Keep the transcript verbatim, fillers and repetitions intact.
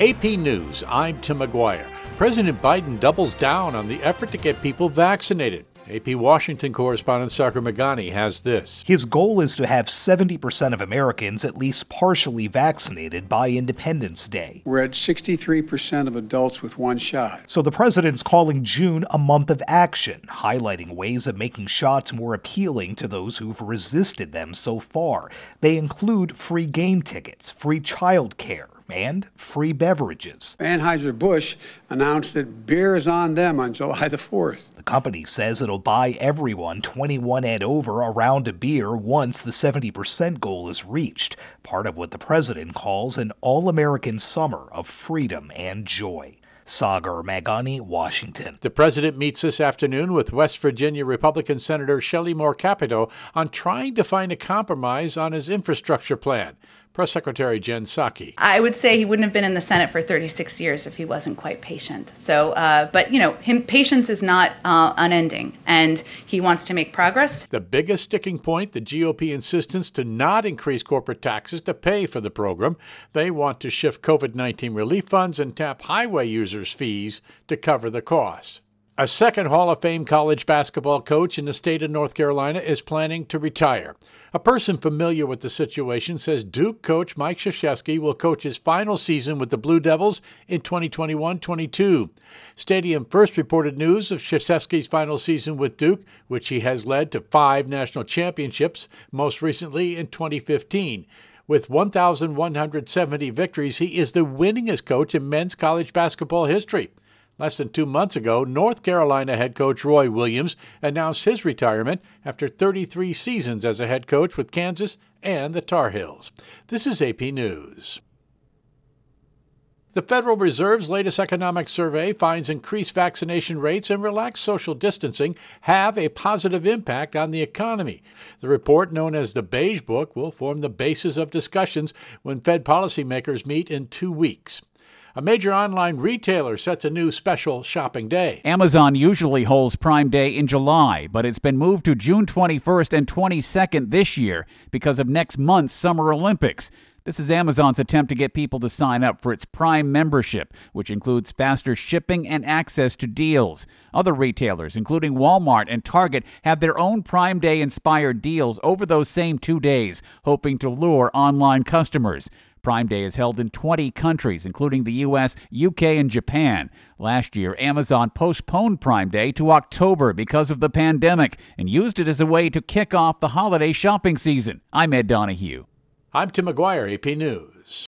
A P News, I'm Tim McGuire. President Biden doubles down on the effort to get people vaccinated. A P Washington correspondent Sagar Meghani has this. His goal is to have seventy percent of Americans at least partially vaccinated by Independence Day. We're at sixty-three percent of adults with one shot. So the president's calling June a month of action, highlighting ways of making shots more appealing to those who've resisted them so far. They include free game tickets, free child care, and free beverages. Anheuser-Busch announced that beer is on them on July the fourth. The company says it'll buy everyone twenty-one and over a round of beer once the seventy percent goal is reached, part of what the president calls an all-American summer of freedom and joy. Sagar Meghani, Washington. The president meets this afternoon with West Virginia Republican Senator Shelley Moore Capito on trying to find a compromise on his infrastructure plan. Press Secretary Jen Psaki. I would say he wouldn't have been in the Senate for thirty-six years if he wasn't quite patient. So, uh, but, you know, him, patience is not uh, unending, and he wants to make progress. The biggest sticking point, the G O P insistence to not increase corporate taxes to pay for the program. They want to shift COVID nineteen relief funds and tap highway users' fees to cover the cost. A second Hall of Fame college basketball coach in the state of North Carolina is planning to retire. A person familiar with the situation says Duke coach Mike Krzyzewski will coach his final season with the Blue Devils in twenty twenty-one twenty-two. Stadium first reported news of Krzyzewski's final season with Duke, which he has led to five national championships, most recently in twenty fifteen. With one thousand one hundred seventy victories, he is the winningest coach in men's college basketball history. Less than two months ago, North Carolina head coach Roy Williams announced his retirement after thirty-three seasons as a head coach with Kansas and the Tar Heels. This is A P News. The Federal Reserve's latest economic survey finds increased vaccination rates and relaxed social distancing have a positive impact on the economy. The report, known as the Beige Book, will form the basis of discussions when Fed policymakers meet in two weeks. A major online retailer sets a new special shopping day. Amazon usually holds Prime Day in July, but it's been moved to June twenty-first and twenty-second this year because of next month's Summer Olympics. This is Amazon's attempt to get people to sign up for its Prime membership, which includes faster shipping and access to deals. Other retailers, including Walmart and Target, have their own Prime Day-inspired deals over those same two days, hoping to lure online customers. Prime Day is held in twenty countries, including the U S, U K, and Japan. Last year, Amazon postponed Prime Day to October because of the pandemic and used it as a way to kick off the holiday shopping season. I'm Ed Donahue. I'm Tim McGuire, A P News.